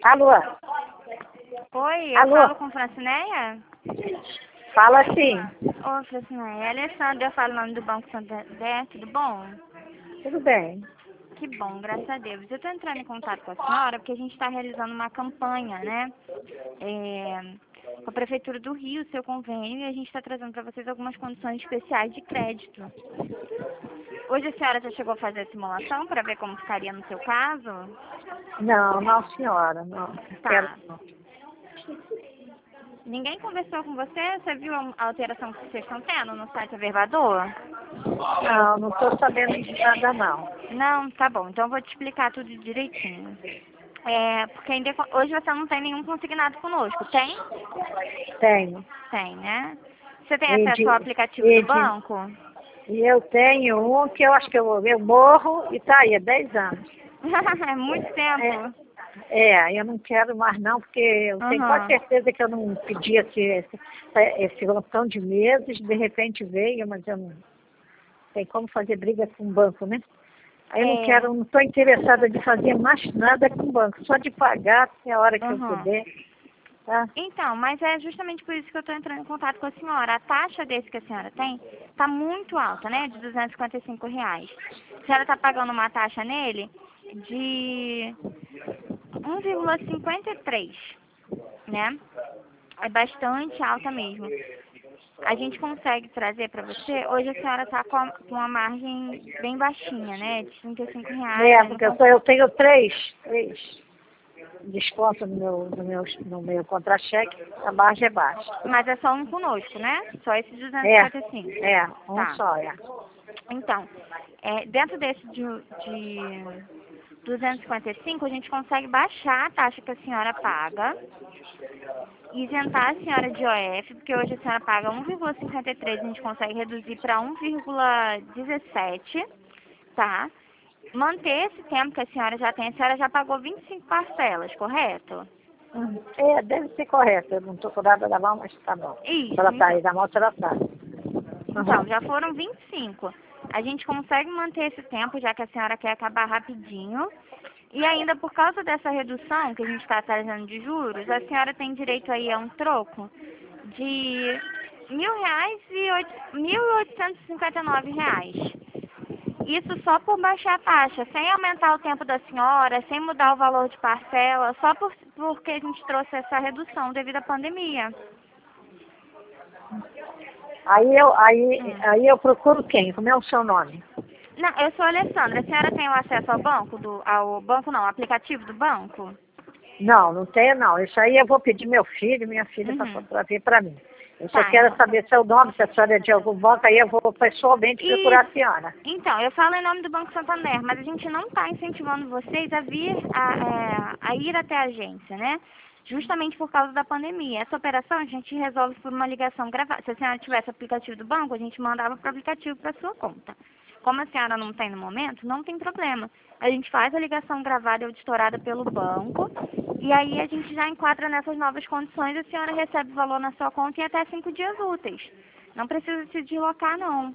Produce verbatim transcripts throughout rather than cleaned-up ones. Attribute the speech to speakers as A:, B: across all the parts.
A: Alô?
B: Oi, eu
A: Alô?
B: falo com Francineia?
A: Fala sim.
B: Ô, Francineia, é Alessandra, eu falo o nome do Banco Santander, tudo bom?
A: Tudo bem.
B: Que bom, graças a Deus. Eu estou entrando em contato com a senhora porque a gente está realizando uma campanha, né? É, com a Prefeitura do Rio, seu convênio, e a gente está trazendo para vocês algumas condições especiais de crédito. Hoje a senhora já chegou a fazer a simulação para ver como ficaria no seu caso?
A: Não, não, senhora, não.
B: Tá.
A: Quero não.
B: Ninguém conversou com você? Você viu a alteração que vocês estão tendo no site Averbador?
A: Não, não estou sabendo de nada, não.
B: Não, tá bom. Então eu vou te explicar tudo direitinho. É, porque ainda, hoje você não tem nenhum consignado conosco, tem?
A: Tenho.
B: Tem, né? Você tem
A: E
B: acesso
A: de,
B: ao aplicativo
A: e,
B: do
A: de,
B: banco?
A: e eu tenho um que eu acho que eu, eu morro e tá aí há dez anos.
B: É muito tempo.
A: É, é, eu não quero mais não, porque eu tenho quase
B: Aham.
A: certeza que eu não pedi esse, esse, esse montão de meses, de repente veio, mas eu não tem como fazer briga com o banco, né? Aí eu não
B: É.
A: quero, não estou interessada de fazer mais nada com o banco, só de pagar até a hora que eu
B: Aham.
A: puder, tá?
B: Então, mas é justamente por isso que eu estou entrando em contato com a senhora. A taxa desse que a senhora tem está muito alta, né? De duzentos e cinquenta e cinco reais. A senhora está pagando uma taxa nele de um vírgula cinquenta e três, né? É bastante alta mesmo. A gente consegue trazer para você, hoje a senhora está com, a- com uma margem bem baixinha, né? De trinta e cinco reais.
A: É,
B: Aí
A: porque eu,
B: com-
A: só, eu tenho três, três descontos no meu, no meu, no meu contra-cheque, a margem é baixa.
B: Mas é só um conosco, né? Só esse
A: É,
B: duzentos e cinquenta e cinco.
A: é, um
B: Tá.
A: só, é.
B: Então, é, dentro desse de, de duzentos e cinquenta e cinco, a gente consegue baixar a taxa que a senhora paga, isentar a senhora de O F, porque hoje a senhora paga um vírgula cinquenta e três, a gente consegue reduzir para um vírgula dezessete, tá? Manter esse tempo que a senhora já tem, a senhora já pagou vinte e cinco parcelas, correto?
A: Hum, É, deve ser correto, eu não estou com nada da mão, mas tá bom. Se
B: Isso,
A: ela tá
B: então.
A: aí, da mão, se ela tá.
B: Então,
A: Uhum.
B: já foram vinte e cinco. A gente consegue manter esse tempo, já que a senhora quer acabar rapidinho. E ainda por causa dessa redução que a gente está trazendo de juros, a senhora tem direito aí a um troco de mil reais e oito- mil oitocentos e cinquenta e nove reais. Isso só por baixar a taxa, sem aumentar o tempo da senhora, sem mudar o valor de parcela, só por, porque a gente trouxe essa redução devido à pandemia.
A: Aí eu, aí,
B: Hum.
A: aí eu procuro quem? Como é o seu nome?
B: Não, eu sou a Alessandra. A senhora tem o acesso ao banco, do, ao banco não, ao aplicativo do banco?
A: Não, não tenho não. Isso aí eu vou pedir meu filho, minha filha,
B: Uhum.
A: para vir para mim. Eu só
B: Tá,
A: quero
B: então.
A: saber seu nome, se a senhora é de algum banco, aí eu vou pessoalmente procurar a
B: Isso.
A: senhora.
B: Então, eu falo em nome do Banco Santander, mas a gente não está incentivando vocês a vir, a, é, a ir até a agência, né? Justamente por causa da pandemia. Essa operação a gente resolve por uma ligação gravada. Se a senhora tivesse o aplicativo do banco, a gente mandava para o aplicativo para sua conta. Como a senhora não tem no momento, não tem problema. A gente faz a ligação gravada e auditorada pelo banco, e aí a gente já enquadra nessas novas condições e a senhora recebe o valor na sua conta em até cinco dias úteis. Não precisa se deslocar, não.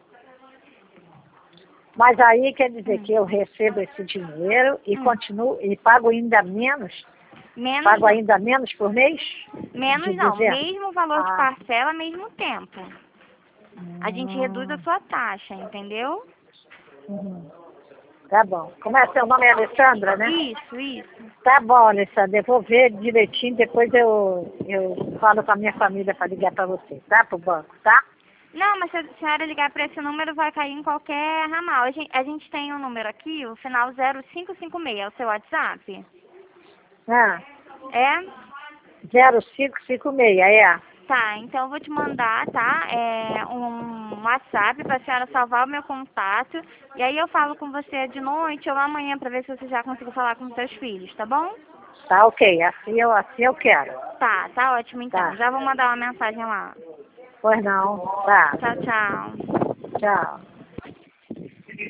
A: Mas aí quer dizer
B: Hum.
A: que eu recebo esse dinheiro e
B: Hum.
A: continuo e pago ainda menos?
B: Menos
A: Pago
B: não.
A: ainda menos por mês? De
B: Menos não.
A: duzentos?
B: Mesmo valor de
A: Ah,
B: parcela, mesmo tempo. A gente reduz a
A: hum,
B: sua taxa, entendeu?
A: uhum. Tá bom. Como é seu nome? É Alessandra, né?
B: Isso, isso.
A: Tá bom, Alessandra. Eu vou ver direitinho, depois eu, eu falo com a minha família para ligar para você, tá? Pro banco, tá?
B: Não, mas se a senhora ligar para esse número, vai cair em qualquer ramal. A gente, a gente tem um número aqui, o final zero cinco cinco seis, é o seu WhatsApp?
A: Ah,
B: É?
A: zero cinco cinco seis, é.
B: Tá, então eu vou te mandar, tá? É, um WhatsApp para a senhora salvar o meu contato. E aí eu falo com você de noite ou amanhã para ver se você já conseguiu falar com os seus filhos, tá bom?
A: Tá ok, assim eu, assim eu quero.
B: Tá, tá ótimo então.
A: Tá.
B: Já vou mandar uma mensagem lá.
A: Pois não. Tá.
B: Tchau, tchau.
A: Tchau.